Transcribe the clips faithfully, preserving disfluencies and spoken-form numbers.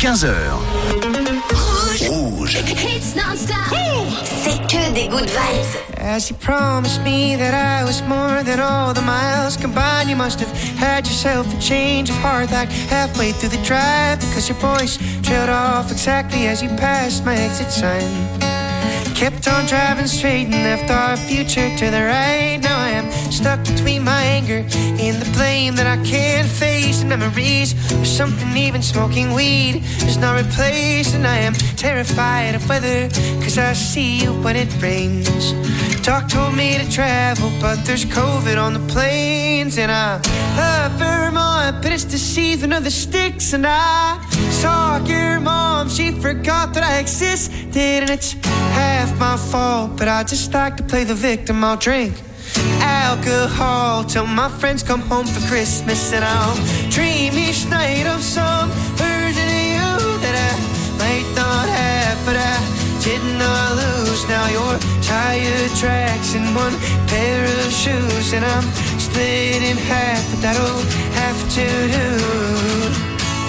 quinze heures. Rouge. Rouge. Hits non-stop. C'est que des good vibes. As you promised me that I was more than all the miles combined, you must have had yourself a change of heart like halfway through the drive, because your voice trailed off exactly as you passed my exit sign. Kept on driving straight and left our future to the right. Now I am stuck between my anger and the blame that I can't face, and memories of something even smoking weed is not replaced. And I am terrified of weather, cause I see you when it rains. Doc told me to travel, but there's COVID on the planes. And I love Vermont, but it's the season of the sticks. And I saw your mom, she forgot that I existed, and it's half my fault, but I just like to play the victim. I'll drink alcohol till my friends come home for Christmas, and I'll dream each night of some version of you that I might not have, but I did not lose. Now your tire tracks in one pair of shoes, and I'm split in half, but that'll have to do.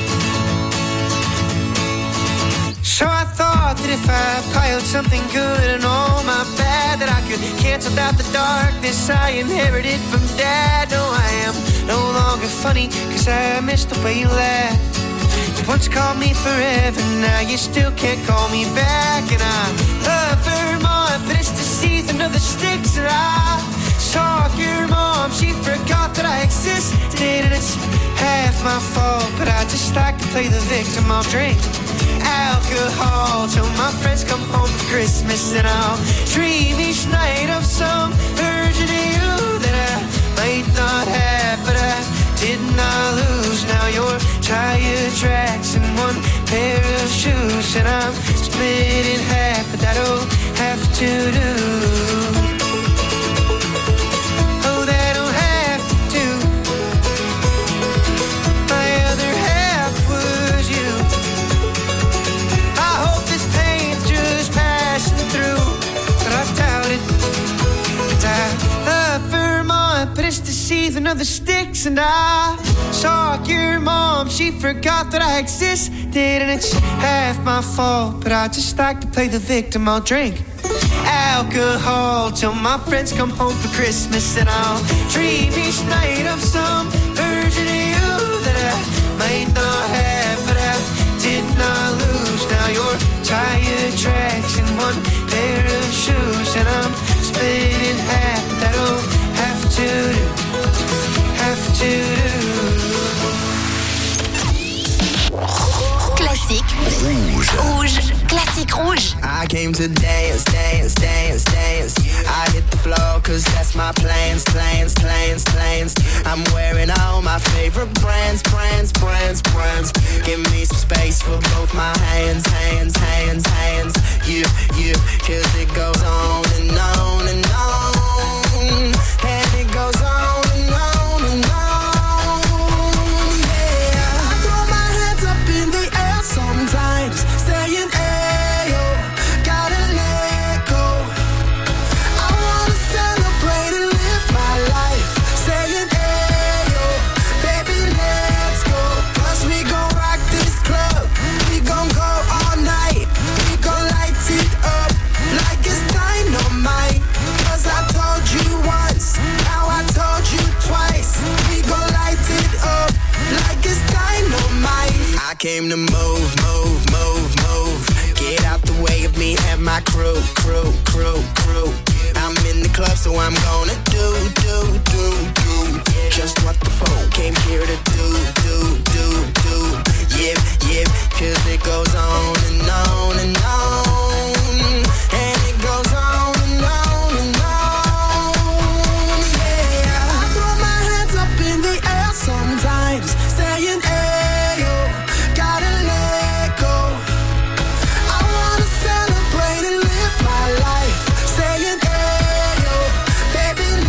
So I thought that if I piled something good and all my bad, that I could cancel out the darkness I inherited from Dad. No, I am no longer funny, cause I missed the way you laughed. You once called me forever, now you still can't call me back. And I love Vermont, but it's the season of the sticks. And I saw your mom, she forgot that I existed, and it's half my fault, but I just like to play the victim. I'll drink alcohol till my friends come home for Christmas, and I'll dream each night of some version of you that I might not have, but I did not lose. Now your tire tracks in one pair of shoes, and I'm split in half, but that'll have to do. Oh, that'll have to do. My other half was you. But it's the season of the sticks, and I saw your mom, she forgot that I existed, and it's half my fault, but I just like to play the victim. I'll drink alcohol till my friends come home for Christmas, and I'll dream each night of some version of you that I might not have, but I did not lose. Now your tire tracks in one pair of shoes, and I'm split in half, but that'll have to do, have to do. Classique Rouge. Rouge. Classique rouge. I came to dance, dance, dance, dance. I hit the floor cause that's my plans, plans, plans, plans. I'm wearing all my favorite brands, brands, brands, brands. Give me some space for both my hands, hands, hands, hands. Yeah, yeah, cause it goes on and on and on. And it goes on and on and on. Yeah, I throw my hands up in the air sometimes, saying ayo, gotta let go. I wanna celebrate and live my life, saying ayo, baby let's go. Cause we gon' rock this club, we gon' go all night, we gon' light it up like it's dynamite. Cause I told you once, now I told you twice, we gon' light it up like it's dynamite. I came to move, move, move, move. Get out the way of me and my crew, crew, crew, crew. I'm in the club, so I'm gonna do, do, do, do just what the folk came here to do, do, do, do. Yeah, yeah, cause it goes on and on and on. And it goes on and on and on. Yeah, I throw my hands up in the air sometimes, saying ayo, gotta let go. I wanna celebrate and live my life, saying ayo, baby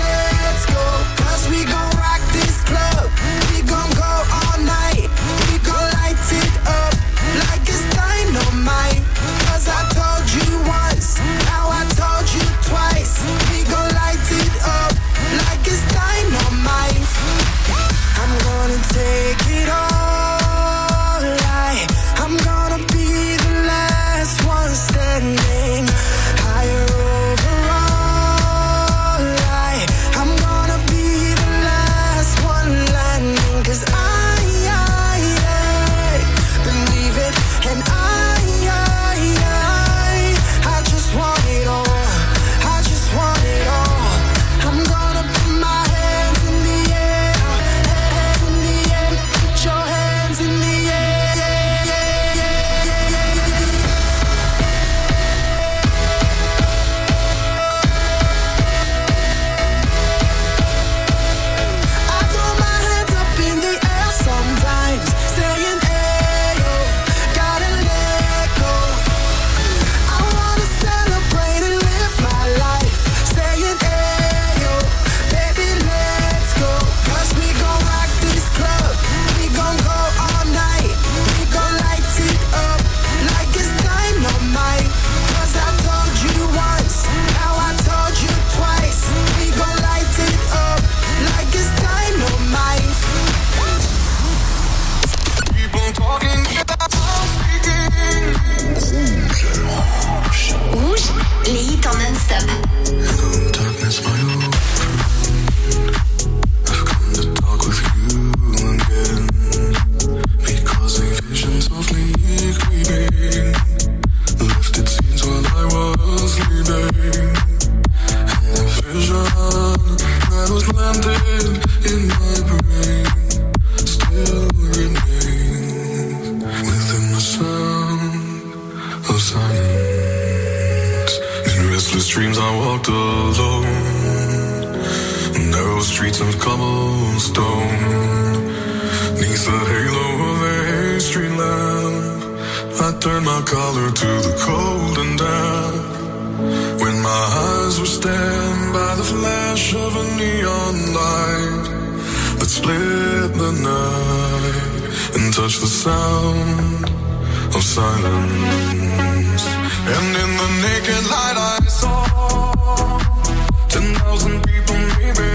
Rouge, les hits en non-stop. Hello, darkness, my old friend. I've come to talk with you again. Because a vision softly creeping lifted scenes while I was sleeping. And the vision that was planted in my brain still remains within the sound of silence. In restless dreams I walked alone, narrow streets of cobblestone, neath the halo of a street lamp. I turned my collar to the cold and damp. When my eyes were stabbed by the flash of a neon light that split the night and touched the sound of silence. And in the naked light I saw ten thousand people maybe,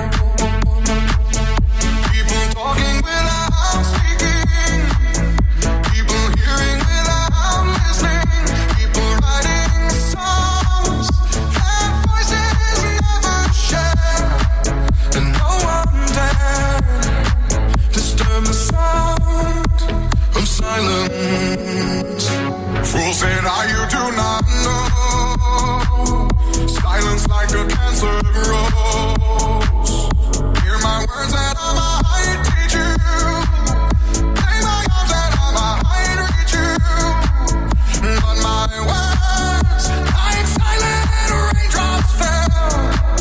people talking without speaking, people hearing without listening, people writing songs that voices never share, and no one dared disturb the sound of silence. Fools say now you do not know, silence like a cancer grows. Hear my words that I might teach you, play my arms that I might reach you, but my words like silent raindrops fell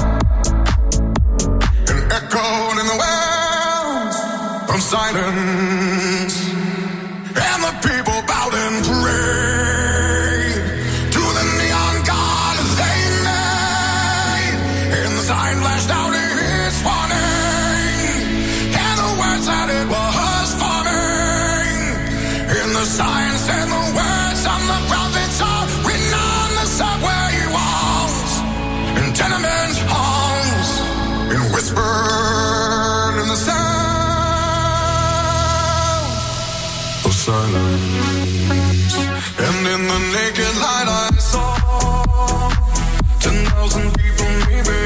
and echoed in the wells of silence. And the people bowed and prayed to the neon god they made. And the sign flashed out its warning, and the words that it was forming. And the sign said the words on the prophets are written on the subway walls and tenement halls, and whispered in the sound of silence. And in the naked light I saw ten thousand people maybe,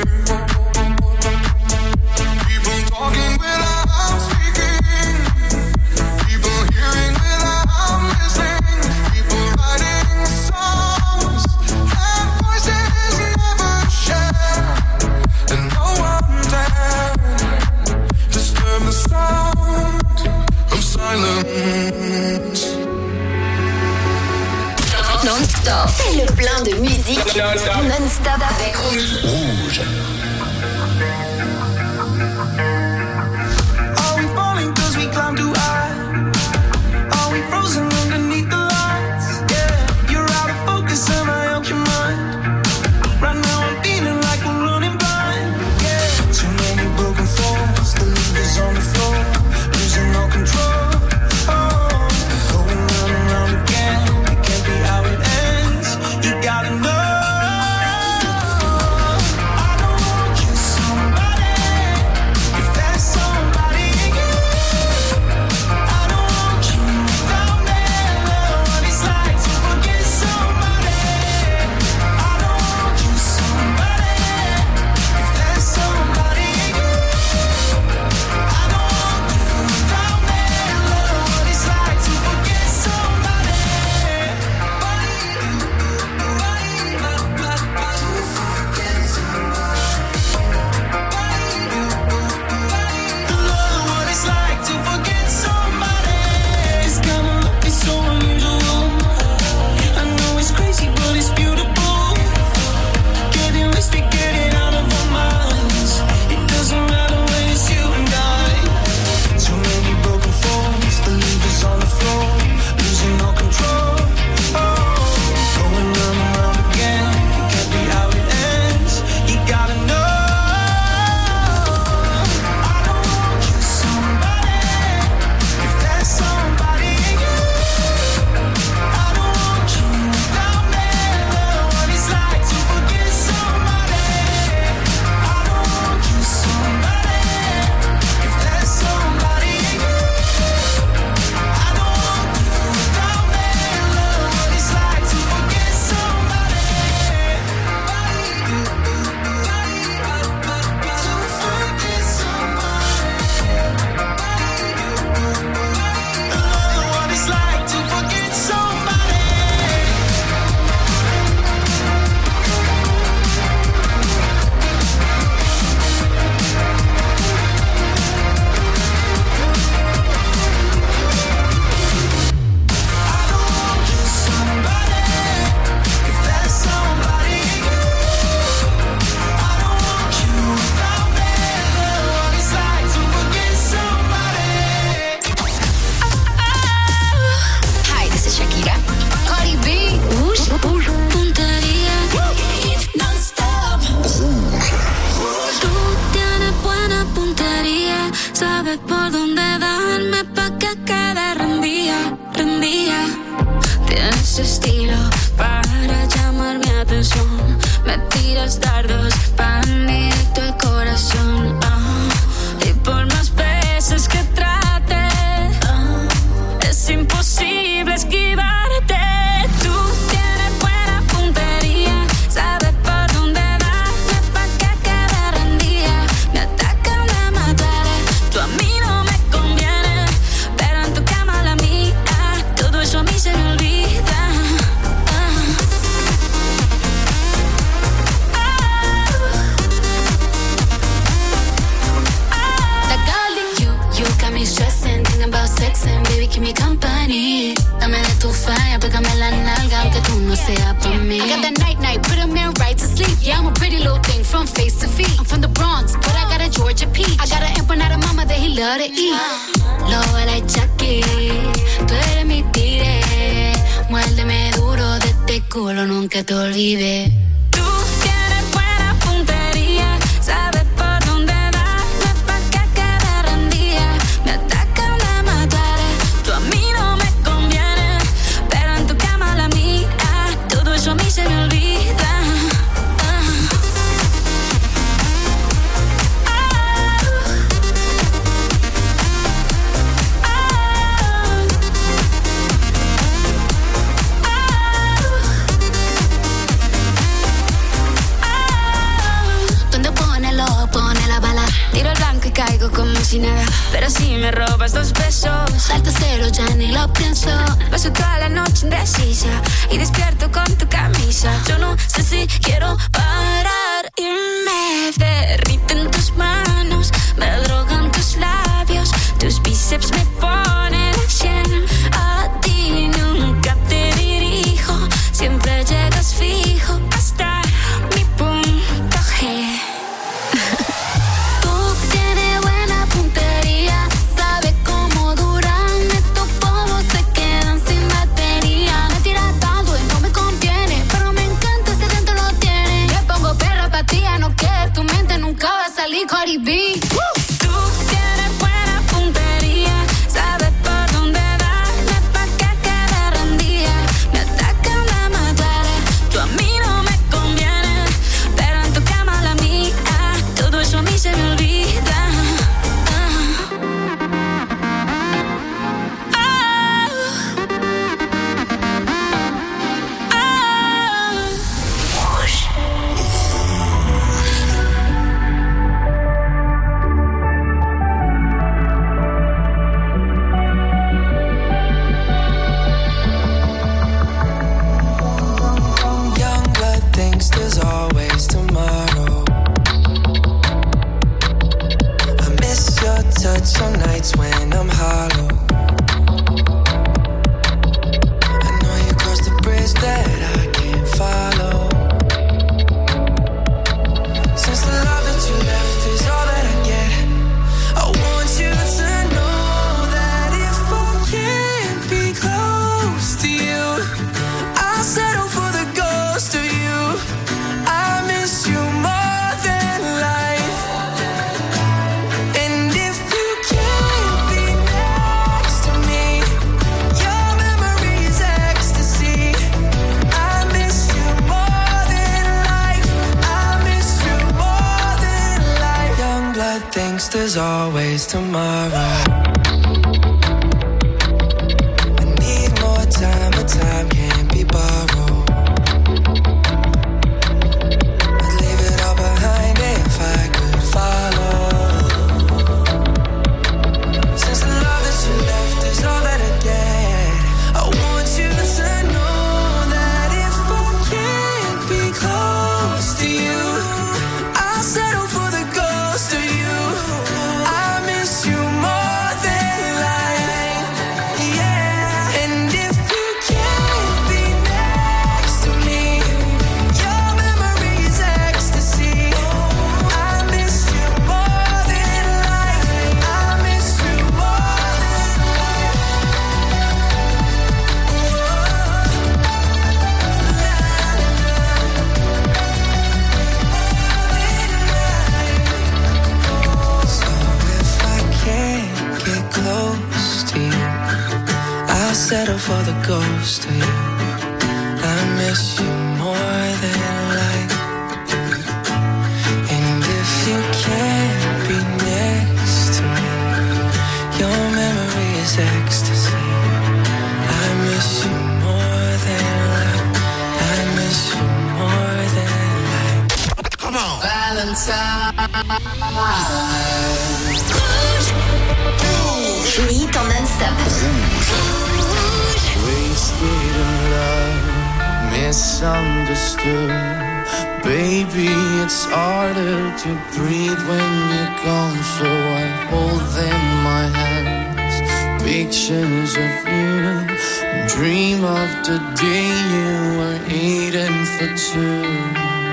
people talking without speaking, people hearing without listening, people writing songs that voices never share, and no one dared disturb the sound of silence. Non-stop. C'est le plein de musique non-stop avec Rouge. Rouge. Are we falling cause we climb too high? Are we frozen underneath the lights? Yeah, you're out of focus and I out your mind. Right now I'm feeling like we're running blind. Yeah, too many broken falls, the levers on the floor, losing all control. Oh, going round and round again, it can't be how it ends. You gotta know I don't want you somebody atención. Me tiras dardos pa' hundirte el corazón. Oh. Y por más veces que trate, oh, es imposible esquivarte. Tú tienes buena puntería, sabes por dónde darme pa' que quede rendida. Me atacan de matar, tú a mí no me conviene, pero en tu cama la mía, todo eso a mí se me olvida. Stressing, thinking about sex and baby, keep me company. Dame de tu falla, pégame la nalga, aunque tú no seas pa' mí. I got that night night, put a man right to sleep. Yeah, I'm a pretty little thing from face to feet. I'm from the Bronx, but I got a Georgia peach. I got an empanada mama that he love to eat. Loba like Chucky, tú eres mi tigre. Muérdeme duro de este culo, nunca te olvides. Tú tienes buena puntería, sabes por dónde darme pa' que quede rendida. Me atacan de matar, tú a mí no me conviene, pero en tu cama la mía, todo eso a mí se me olvida. Tiro el blanco y caigo como si nada, pero si me robas dos besos, salto cero, ya ni lo pienso. Paso toda la noche indecisa y despierto con tu camisa. Yo no sé si quiero parar y me derriten tus manos, me drogan tus labios, tus bíceps me ponen al cien. A ti nunca te dirijo, siempre llegas fijo hasta mi punto G. Cardi B. Tú tienes buena puntería, sabes por dónde darme pa' que quede rendida. Me atacan de matar, tú a mí no me conviene, pero en tu cama la mía, todo eso a mí se me olvida. There's always tomorrow. I miss your touch on nights when I'm hollow. I know you crossed the bridge that I can't follow. Since the love that you left is all that I get, I want you to know that if I can't be close to you, I'll settle for the ghost of you. I miss you more than life. And if you can't be next to me, your memory is ecstasy. I miss you more than life. I miss you more than life. Young blood thinks there's always tomorrow. I need more time, but time can't be borrowed. settle for the ghost of you. I miss you more than Valentine. Le hit en non-stop. Wasted in love, misunderstood. Baby, it's harder to breathe when you're gone, so I hold in my hands pictures of you. Dream of the day you were eating for two.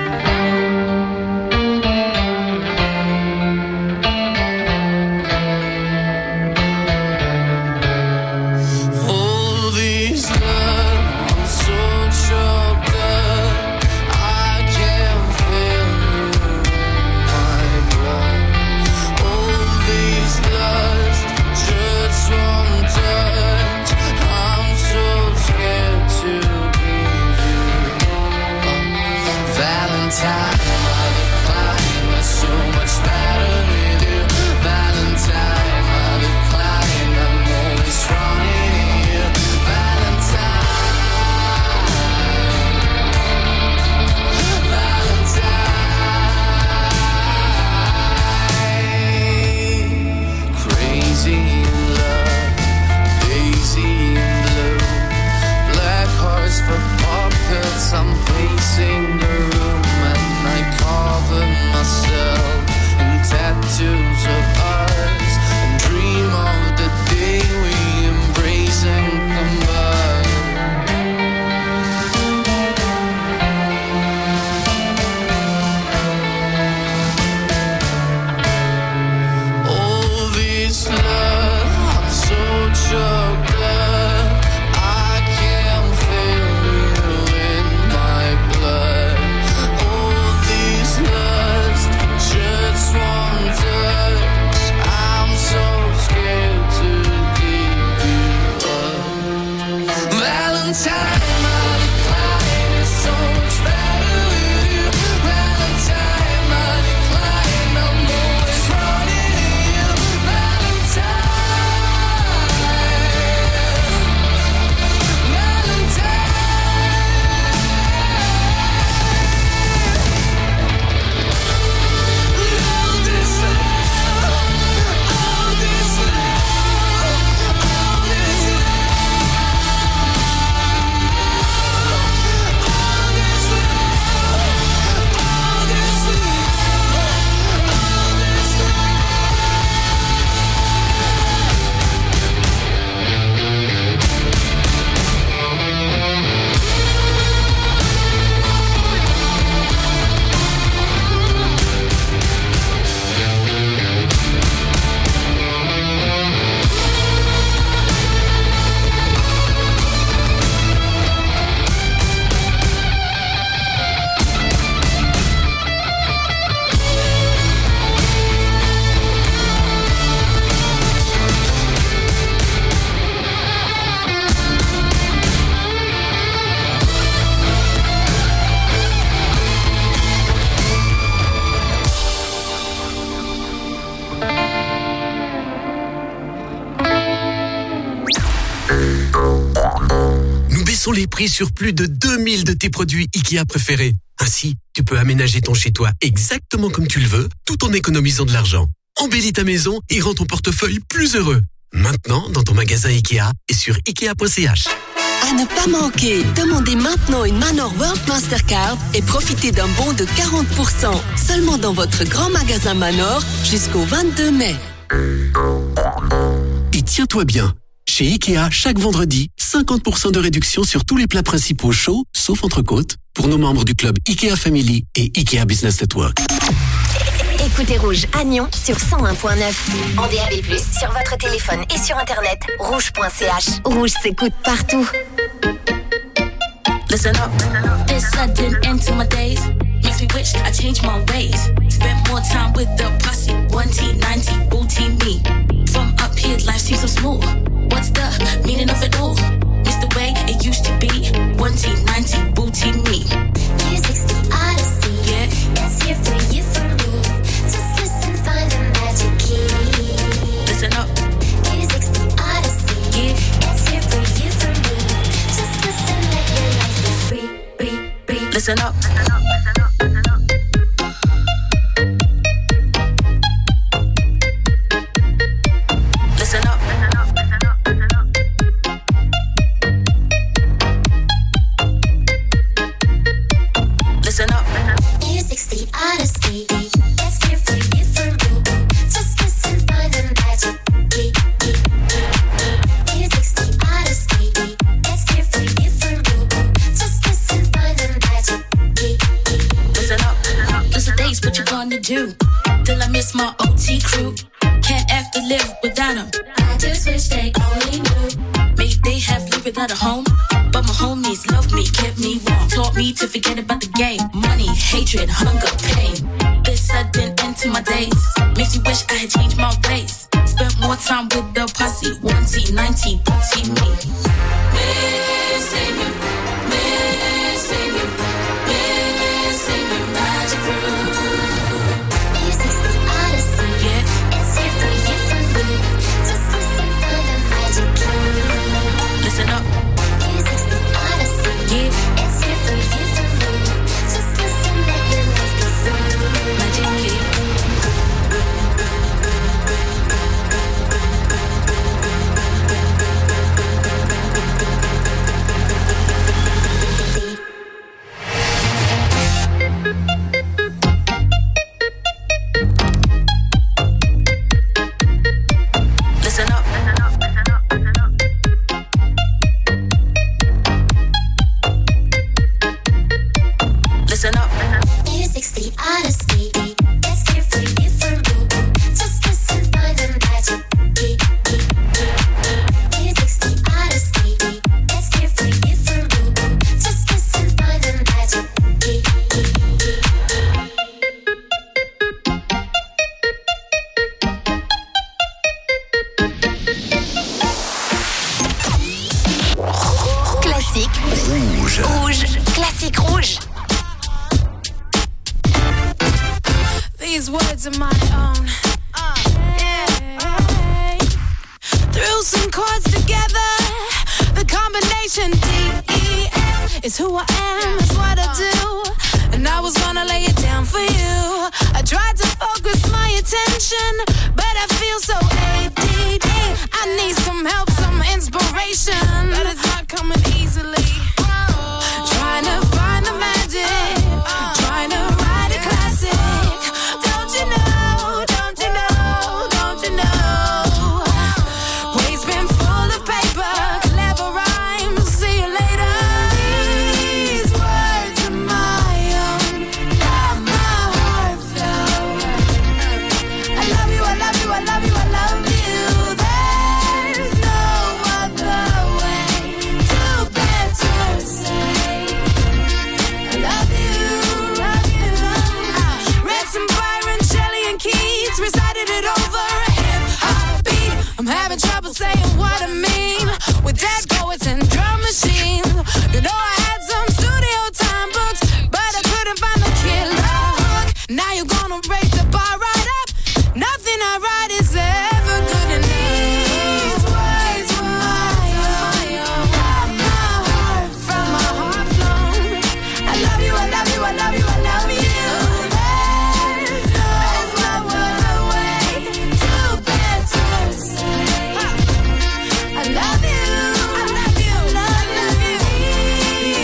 Les prix sur plus de deux mille de tes produits Ikea préférés. Ainsi, tu peux aménager ton chez-toi exactement comme tu le veux, tout en économisant de l'argent. Embellis ta maison et rends ton portefeuille plus heureux. Maintenant, dans ton magasin Ikea et sur ikea point c h. À ne pas manquer, demandez maintenant une Manor World Mastercard et profitez d'un bon de quarante pour cent seulement dans votre grand magasin Manor jusqu'au vingt-deux mai. Et tiens-toi bien, chez Ikea, chaque vendredi, cinquante pour cent de réduction sur tous les plats principaux chauds, sauf entrecôte, pour nos membres du club Ikea Family et Ikea Business Network. Écoutez Rouge à Nyon sur cent un point neuf. En D A B plus, sur votre téléphone et sur internet, rouge point c h. Rouge s'écoute partout. Listen up, this sudden end to my days makes me wish I changed my ways. Spent more time with the posse, one T ninety, booty me. From up here, life seems so small. What's the meaning of it all? It's the way it used to be. one T ninety, booty me. Music's the odyssey. Yeah, it's here for you, for me. Just listen, find the magic key. Listen up. Music's the odyssey. Yeah, it's here for you, for me. Just listen, let your life be free, free, free. Listen up. honesty. That's here for you, for me. Just listen, find the magic. Music's the honesty. That's here for you, for me. Just listen, find the magic. Listen up, those are days, what you gonna do? Till I miss my O T crew. Can't have to live without them. I just wish they only knew. Maybe they have lived without a home, but my homies loved me, kept me warm, taught me to forget about the game. Money, hatred, hunger, pain. This sudden end to my days makes me wish I had changed my ways. Spent more time with the posse, onesie, ninety, putty me. Missing you, missing you, missing you, magic room. Music's the odyssey. Yeah. It's here for you, for me. Just listen, find the magic key. Listen up. Music's the odyssey. Yeah. It's here for you, for me. Just listen, let your life be free. Magic key. Listen up. Listen up. Music's the odyssey. It's here for you, for me. Just listen, find the magic. Music's the odyssey. It's here for you, for me. Just listen, find the magic. Classique rouge. Rouge. Classique rouge. These words are my own. Uh, yeah. Threw some chords together. The combination D E F is who I am, is what I do. And I was gonna lay it down for you. I tried to focus my attention, but I feel so A D D. I need some help, some inspiration, but it's not coming easily. Trying to find the magic, trying to write a classic. Don't you know, don't you know, don't you know? Waves been full of paper, clever rhymes, see you later. These words are my own, let my heart flow. I love you, I love you, I love you, I love you. There's no other way to better say I love you, love you. Read some Byron, Shelley, and Keats, recited it over a hip-hop beat. I'm having trouble saying what I mean with dead poets and drum machines. You know I had some studio time books, but I couldn't find the killer hook. Now you're gonna raise the bar right up. Nothing I write is ever good enough. These words were my own, my heart from my heart flown. I love you, I love you, I love you, I love you. There's no other way to better say I love you, I love you, love you.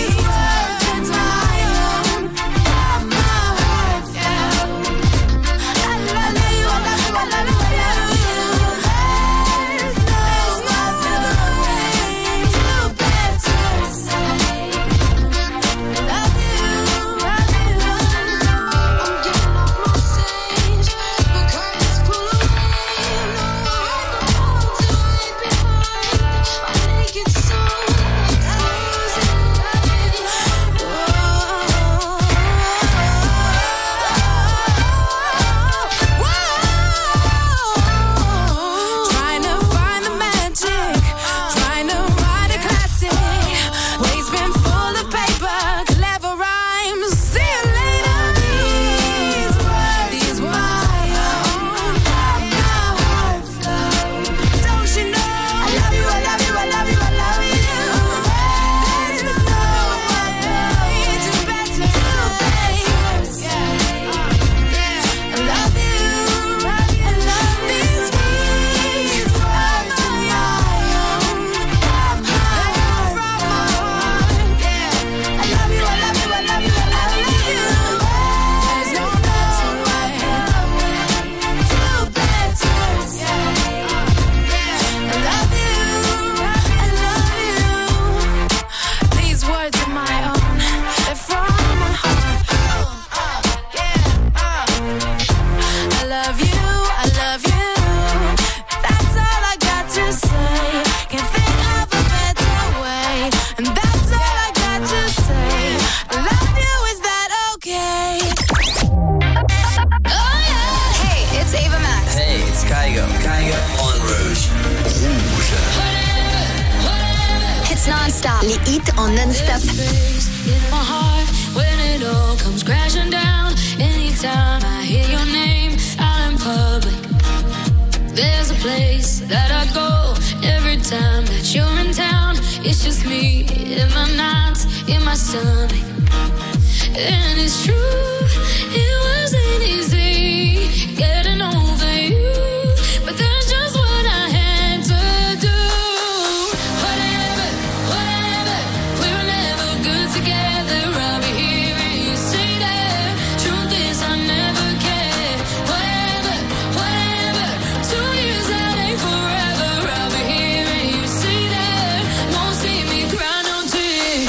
stop. Les hits en non-stop. In my heart, when it all comes crashing down, anytime I hear your name out in public, there's a place that I go every time that you're in town. It's just me in my nights, in my stomach. And it's true, it wasn't easy getting over you, but that's just what I had to do. Whatever, whatever, we were never good together. I'll be here and you say that. Truth is I never cared. Whatever, whatever, two years that ain't forever. I'll be here and you say that. Won't see me cry no tears.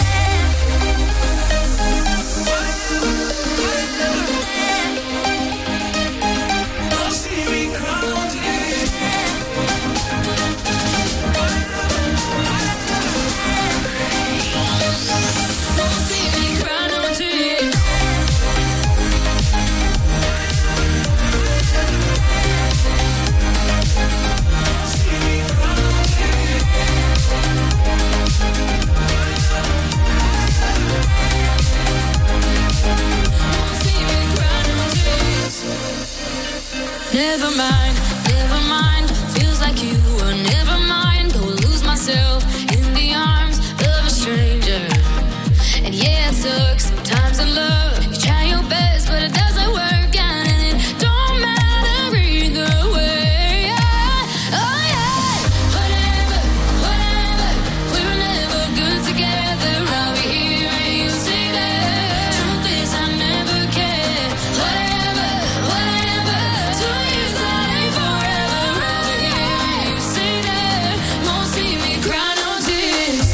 Never mind, never mind. Feels like you were never mind. Go lose myself in the arms of a stranger. And yeah, it sucks sometimes in love. You try your best, but it doesn't work out, and it don't matter either way. Yeah. Oh yeah. Whatever, whatever. We were never good together. I'll be here and you say that. Truth is I never cared. Whatever, whatever. Two years that ain't forever. I'll be here and you say that. Won't see me cry no tears.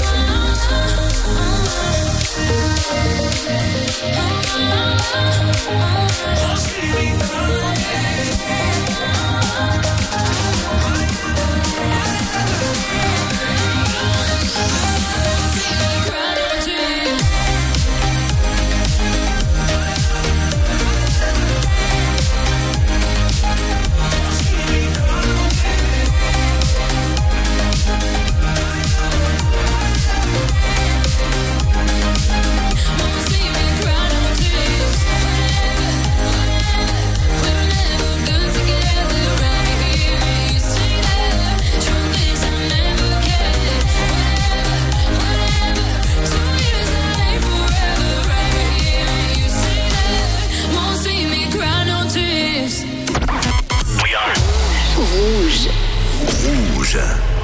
Rouge. Rouge.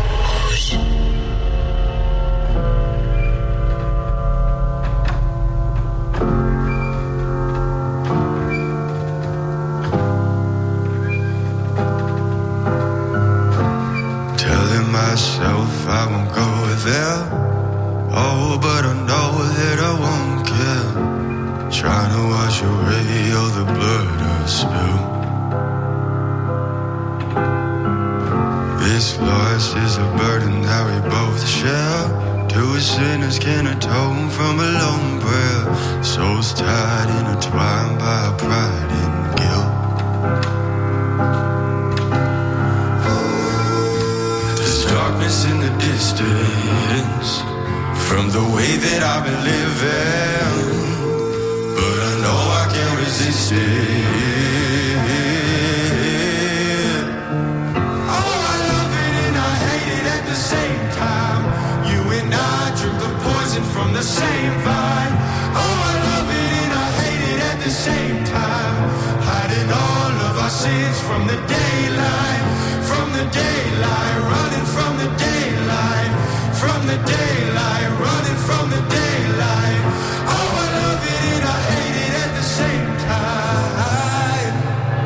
Telling myself I won't go there. Oh, but I know that I won't care. Trying to wash away all the blood I spilled. This loss is a burden that we both share. Two sinners can atone from a lone prayer. Souls tied, intertwined by pride and guilt. There's darkness in the distance from the way that I've been living, but I know I can't resist it. Same time, you and I drink the poison from the same vine. Oh, I love it and I hate it at the same time. Hiding all of our sins from the daylight, from the daylight, running from the daylight, from the daylight, running from the daylight. Oh, I love it and I hate it at the same time.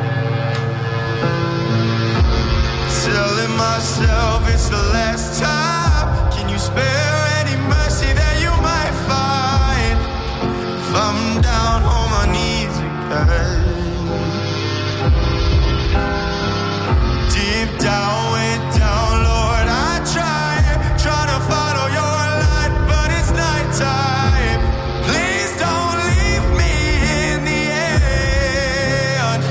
Telling myself it's the last time. Can you spare any mercy that you might find? If I'm down on my knees again, deep down, way down, Lord, I try, try to follow your light, but it's nighttime. Please don't leave me in the end.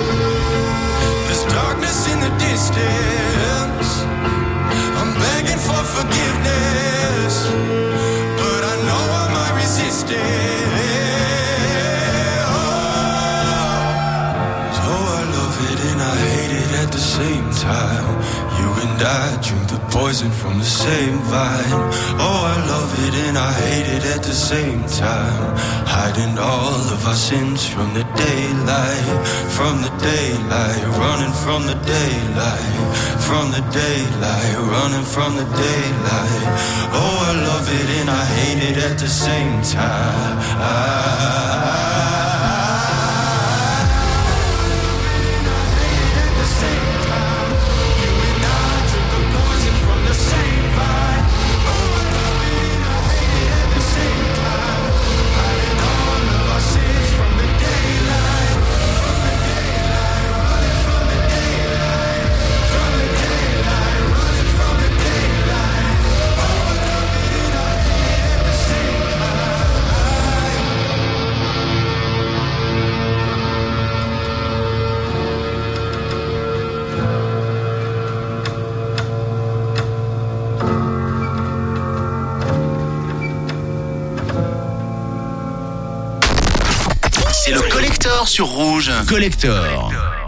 There's darkness in the distance. I'm begging for while. You and I drink the poison from the same vine. Oh, I love it and I hate it at the same time. Hiding all of our sins from the daylight, from the daylight, running from the daylight, from the daylight, running from the daylight. Oh, I love it and I hate it at the same time. I C'est le Collector sur Rouge. Collector.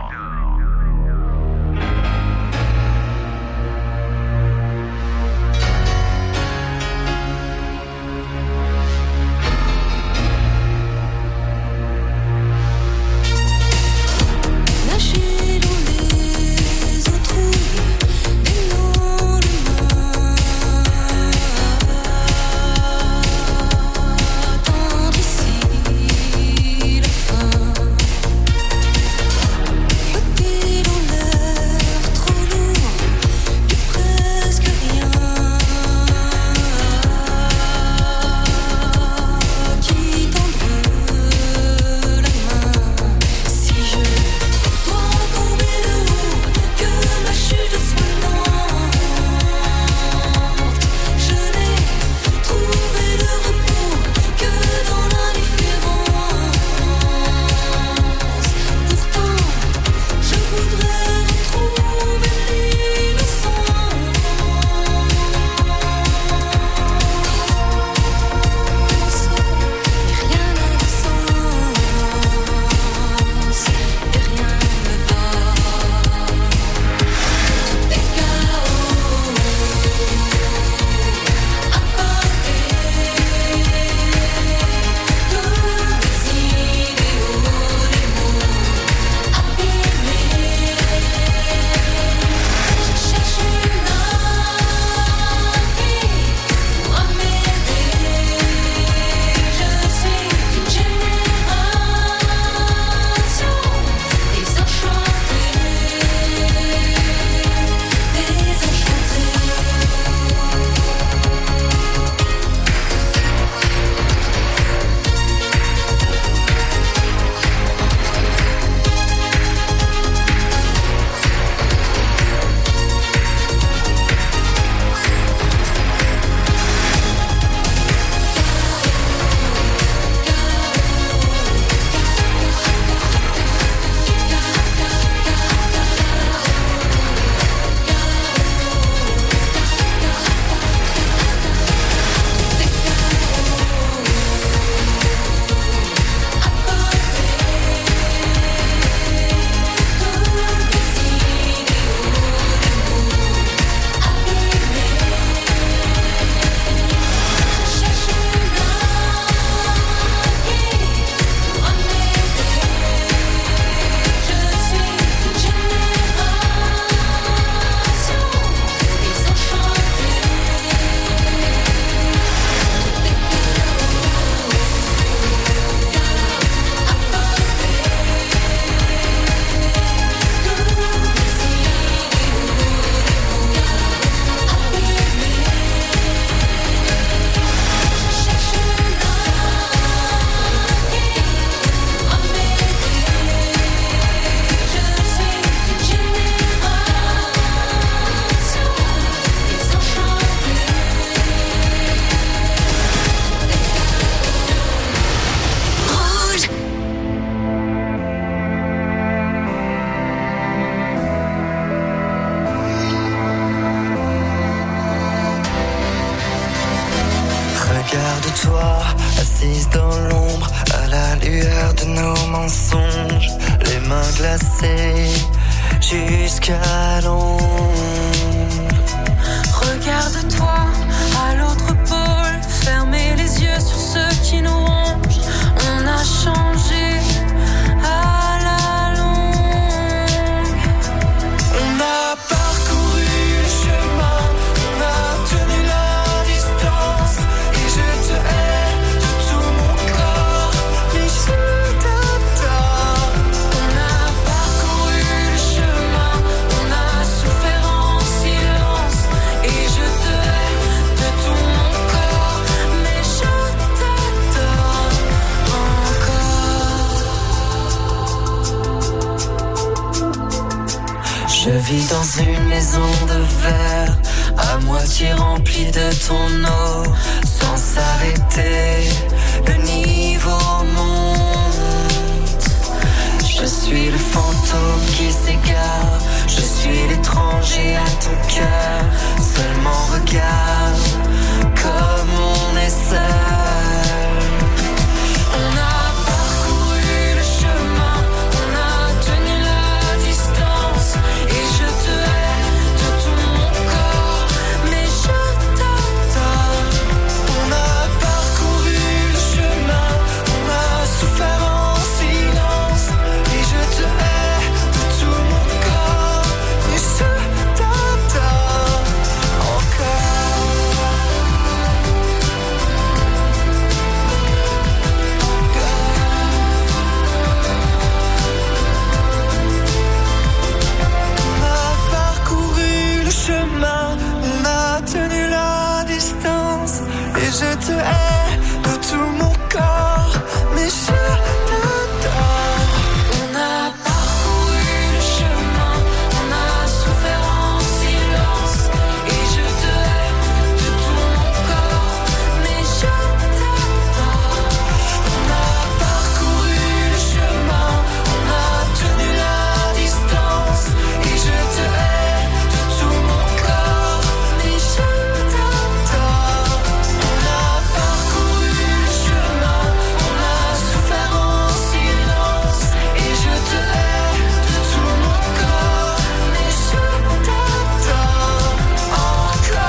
Regarde-toi, assise dans l'ombre, à la lueur de nos mensonges, les mains glacées, jusqu'à l'ombre. Regarde-toi à l'autre pôle, fermez les yeux sur ceux qui nous rongent. On a changé à la longue. On a parcouru le chemin, on a tenu la distance. Et je te hais de tout mon corps, mais je t'adore. On a parcouru le chemin, on a souffert en silence. Et je te hais de tout mon corps, mais je t'adore encore. Je vis dans une maison de verre, à moitié remplie de ton eau, sans s'arrêter, le niveau monte. Je suis le fantôme qui s'égare, je suis l'étranger à ton cœur. Seulement regarde comme on est seul. On a parcouru le chemin, on a tenu la distance. Et je te hais de tout mon corps, mais je t'adore. On a parcouru le chemin, on a souffert en silence. Et je te hais de tout mon corps, mais je t'adore encore. On a parcouru le chemin, on a tenu la distance. Et je te hais de tout mon corps, mais je t'adore. On a parcouru le chemin, on a souffert en silence. Et je te hais de tout mon corps, mais je t'adore. On a parcouru le chemin, on a tenu la distance. Et je te hais de tout mon corps, mais je t'adore. On a parcouru le chemin, on a souffert en silence. Et je te hais de tout mon corps, mais je t'adore encore,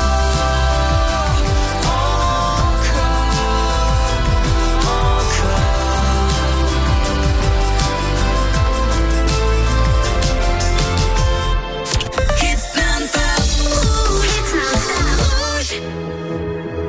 Hits non-stop, hits non-stop, rouge.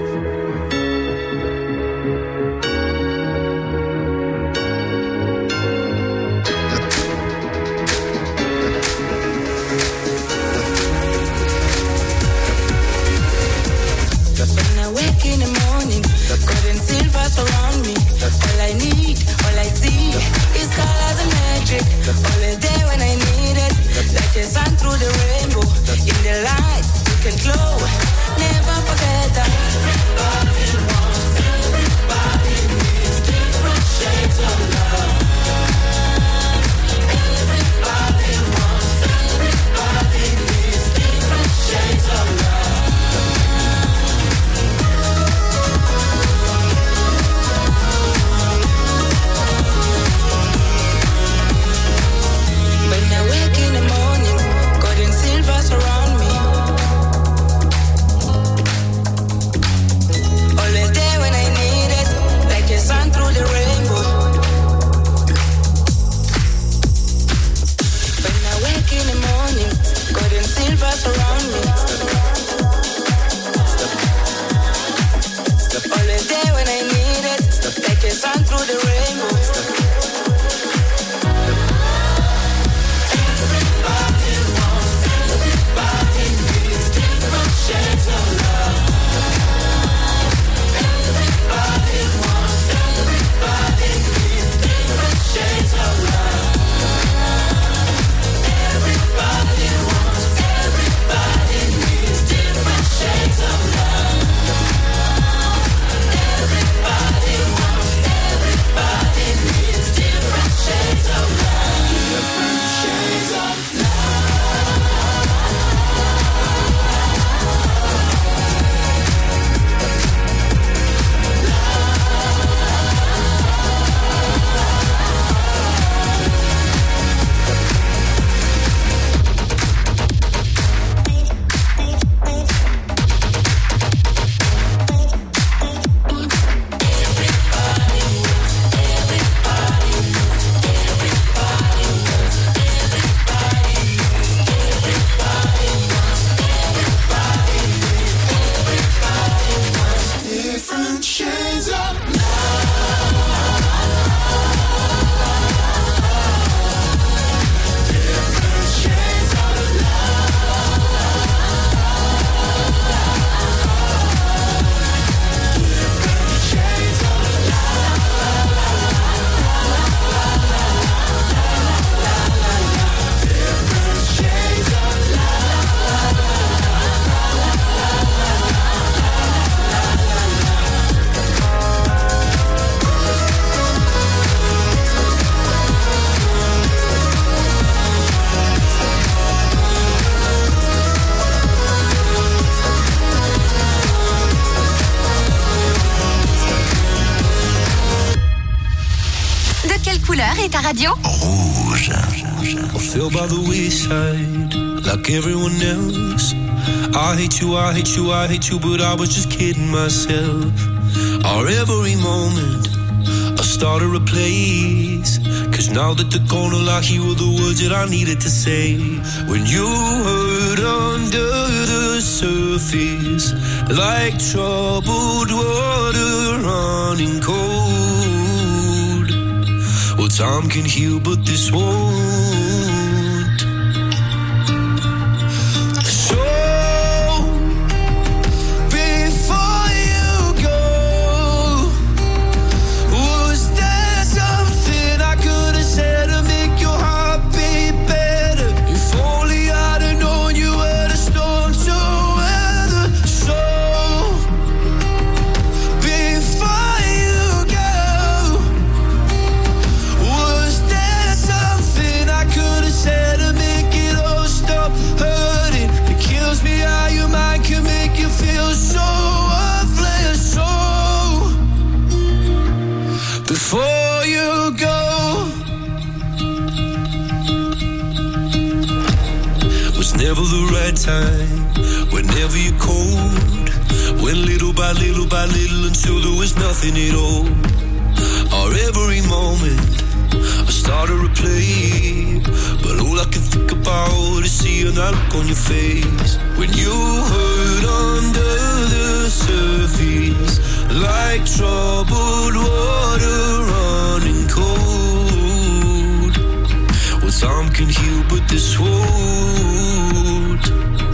When I wake in the morning, gold and silver surround me. All I need, all I see is colors and magic. Always there when I need it, like the sun through the rainbow. In the light, you can glow. Never forget that. Everybody wants, everybody needs different shades of love. Everybody wants, everybody needs different shades of love. couleur et ta radio? Rouge. I feel by the wayside, like everyone else. I hate you, I hate you, I hate you, but I was just kidding myself. Our every moment, I started a place. Cause now that they're gone, all I hear were the words that I needed to say. When you hurt under the surface, like troubled water running cold. Well, time can heal, but this won't. So, before you go, was there something I could have said to make your heart beat better? If only I'd have known you were the storm to weather. So, before you go, was there something I could have said to make it all stop hurting? It kills me how your mind can make you feel so worthless. So, before you go, was never the right time, whenever you're cold. Went little by little by little until there was nothing at all. Our every moment, I started to play, but all I can think about is seeing that look on your face. When you hurt under the surface, like troubled water running cold. Well, time can heal, but this won't.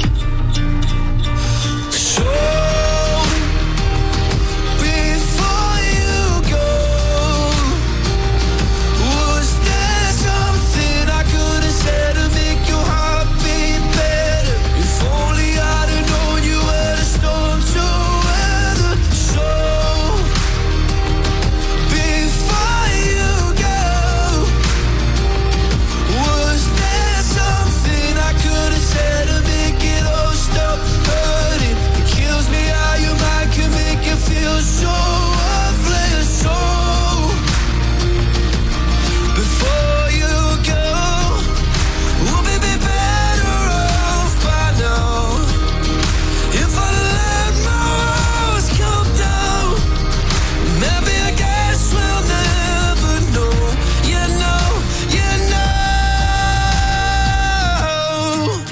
So, before you go, was there something I could have said to make your heart beat better? If only I'd have known you were the storm to weather. So, before you go, was there something I could have said to make it all stop hurting? It kills me how your mind can make you feel so worthless. So, before you go, we'll be be better off by now. If I let my walls come down, maybe I guess we'll never know. You know, you know.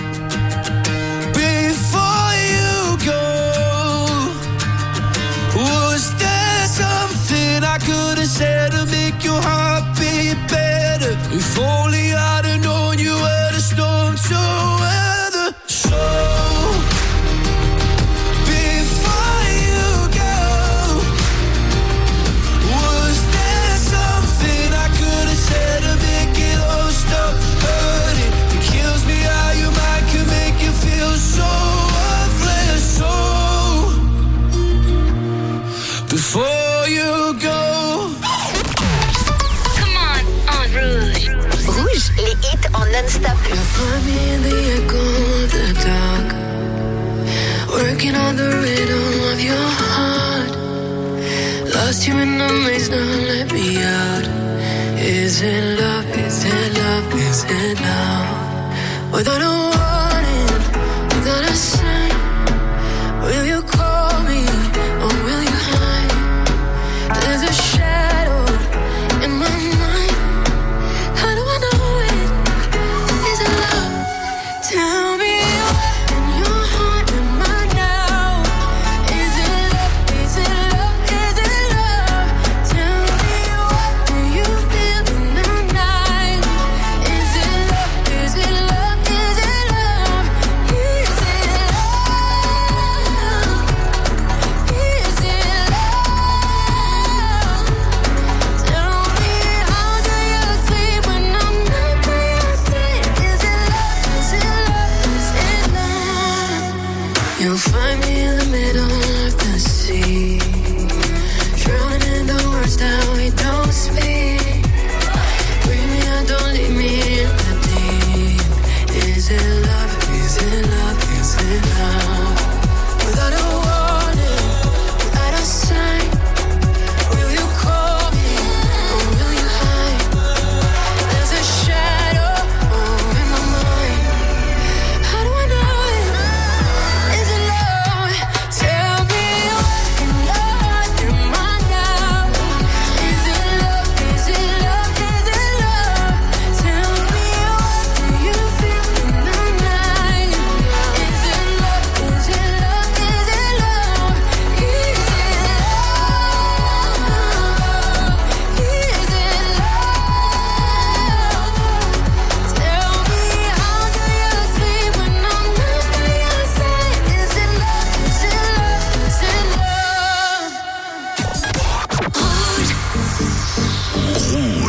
Before you go, was there something I could have said to make your heart beat better? If only I'd have known you were the storm to weather. So, before you go, was there something I could have said to make it all stop hurting? It kills me how your mind can make you feel so worthless. So, before you go. Come on, on Rouge. Rouge, les hits en non-stop. You find me in the echo of the dark, working on the rhythm of your heart. Lost you in the maze, now let me out. Is it love, is it love, is it love? Without a warning, without a sign, will you call me or will you hide? There's a shadow in my mind. How do I know it? Is it love? Tell me what in your heart am I now? Is it love? Is it love? Is it love? Tell me what do you feel in the night? Is it love? Is it love? Is it love? Is it love?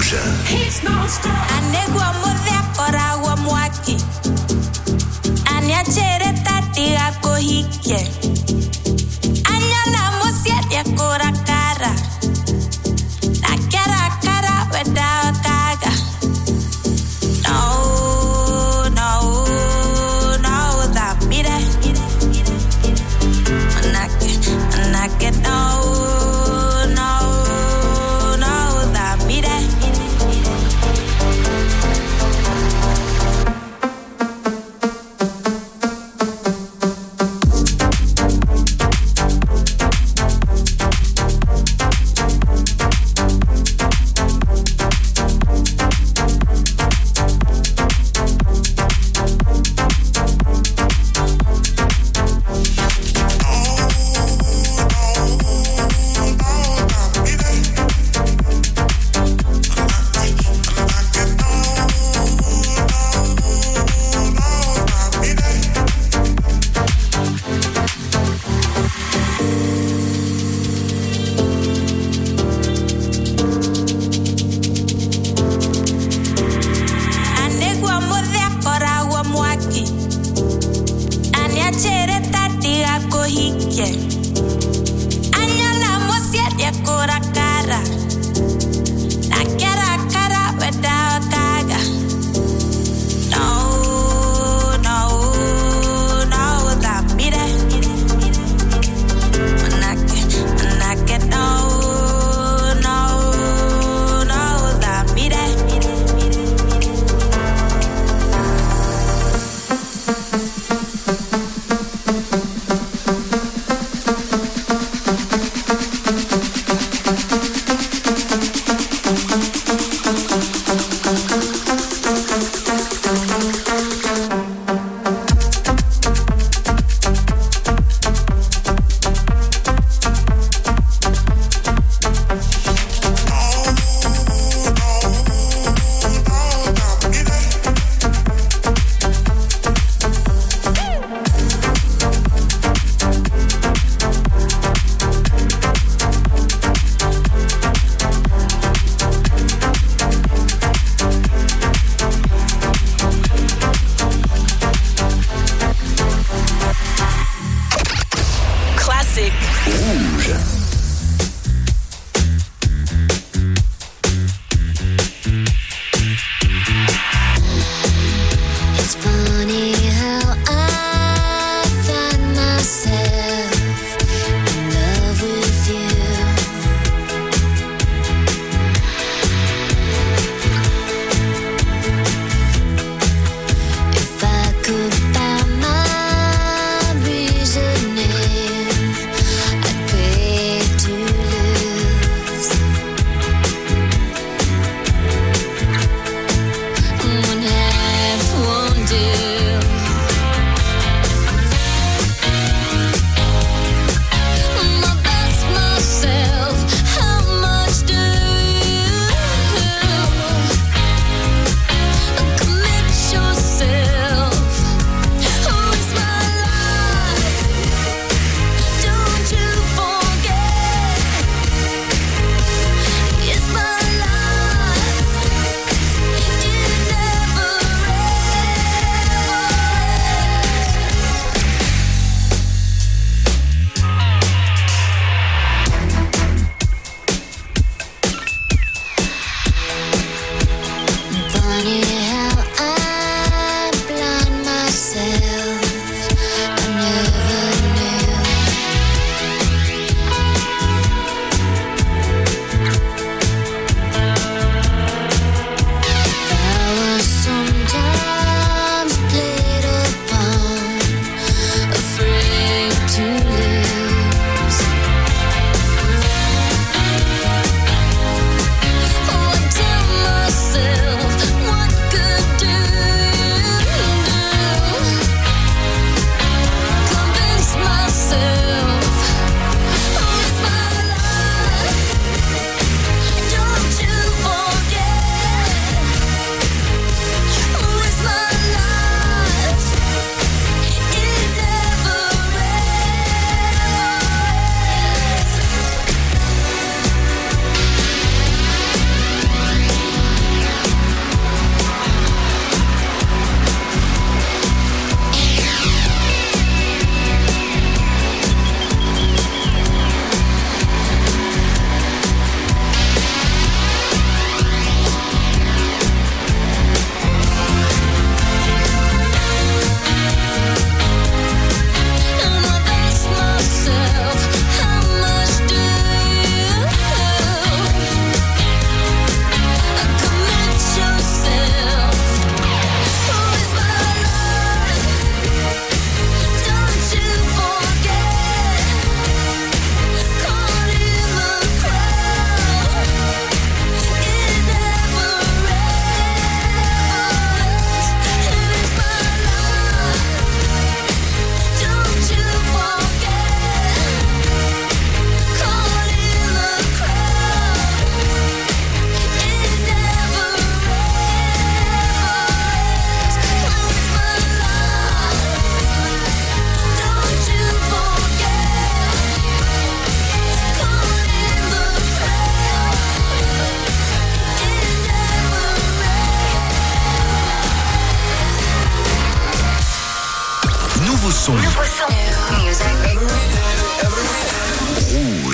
Rouge. Anegua modea korawa mwaki. Anya chere tati ako hike. Anya la mosia dia kora cara. La cara cara without kaga. No, no, no, that mire. Manake, manake, no.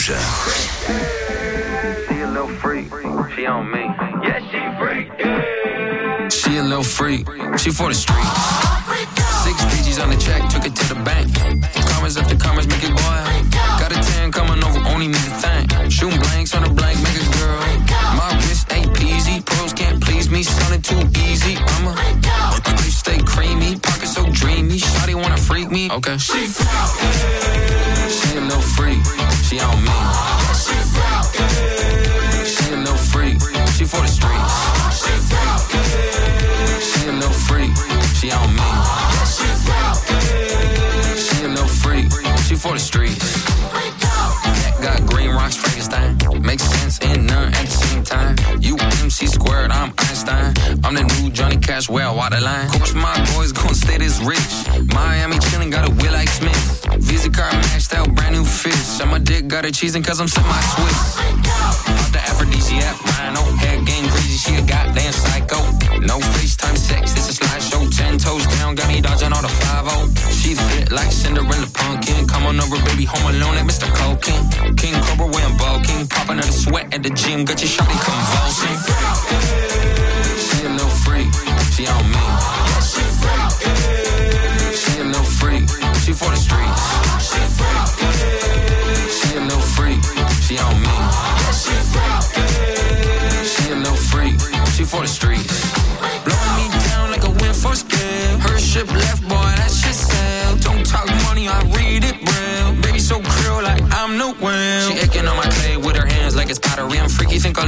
Rouge. She a little freak, she on me. Yeah, she freak. She a little freak, she for the streets. Six digits on the check, took it to the bank. Commas after commas, make it boy. Got a ten coming over, only me the thing. Shooting blanks on a blank, make a girl. My wrist ain't peasy, pros can't please me, sounding too easy. I'm a life stay creamy, pocket so dreamy. Shawty wanna freak me, okay. She She a little freak, she on me. She She a little freak, she for the streets. She a little freak, she on me. She a little freak, she for the streets. Got green rocks, Frankenstein. Makes sense and none at the same time. You M C squared, I'm Einstein. I'm the new Johnny Cash, well, waterline. Course my boys gon' stay this rich. Miami chillin', got a Will like Smith. Visa card maxed out, brand new fish. And my dick got her cheesing cause I'm semi-Swiss. Off the aphrodisiac, rhino. Hair game crazy, she a goddamn psycho. No FaceTime sex, it's a slideshow. Ten toes down, got me dodging all the five oh. She fit like Cinderella pumpkin. Come on over, baby, home alone at Mister Cokin. King Cobra wearing bulking. Popping out the sweat at the gym, got your shawty convulsing. She a little freak, she on me.